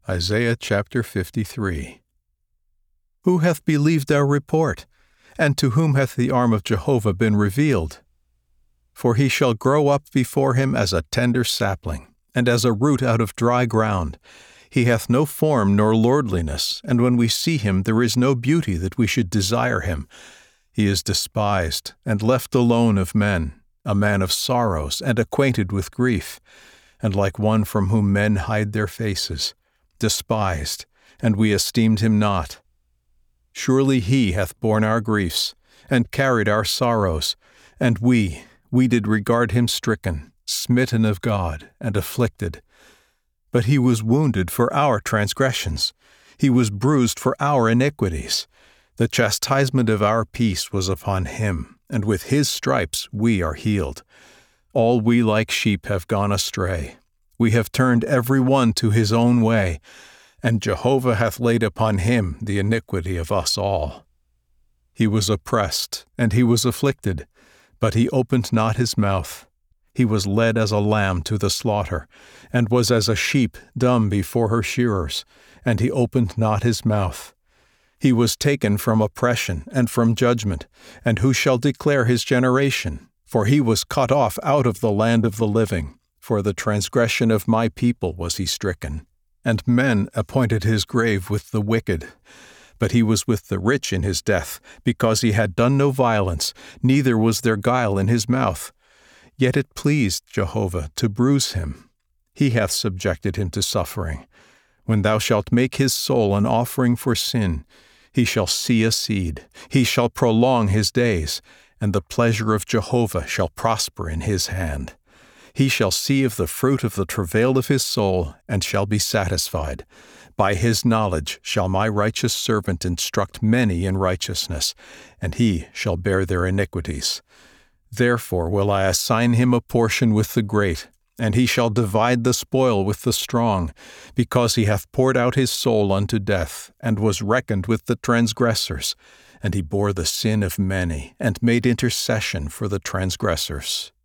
Isaiah chapter 53. Who hath believed our report? And to whom hath the arm of Jehovah been revealed? For he shall grow up before him as a tender sapling, and as a root out of dry ground. He hath no form nor lordliness, and when we see him there is no beauty that we should desire him. He is despised, and left alone of men, a man of sorrows, and acquainted with grief, and like one from whom men hide their faces, despised, and we esteemed him not. Surely he hath borne our griefs, and carried our sorrows, and we did regard him stricken, smitten of God, and afflicted. But he was wounded for our transgressions, he was bruised for our iniquities. The chastisement of our peace was upon him, and with his stripes we are healed. All we like sheep have gone astray. We have turned every one to his own way, and Jehovah hath laid upon him the iniquity of us all. He was oppressed, and he was afflicted, but he opened not his mouth. He was led as a lamb to the slaughter, and was as a sheep dumb before her shearers, and he opened not his mouth. He was taken from oppression and from judgment, and who shall declare his generation? For he was cut off out of the land of the living. For the transgression of my people was he stricken. And men appointed his grave with the wicked. But he was with the rich in his death, because he had done no violence, neither was there guile in his mouth. Yet it pleased Jehovah to bruise him. He hath subjected him to suffering. When thou shalt make his soul an offering for sin, he shall see a seed, he shall prolong his days, and the pleasure of Jehovah shall prosper in his hand. He shall see of the fruit of the travail of his soul, and shall be satisfied. By his knowledge shall my righteous servant instruct many in righteousness, and he shall bear their iniquities. Therefore will I assign him a portion with the great, and he shall divide the spoil with the strong, because he hath poured out his soul unto death, and was reckoned with the transgressors, and he bore the sin of many, and made intercession for the transgressors.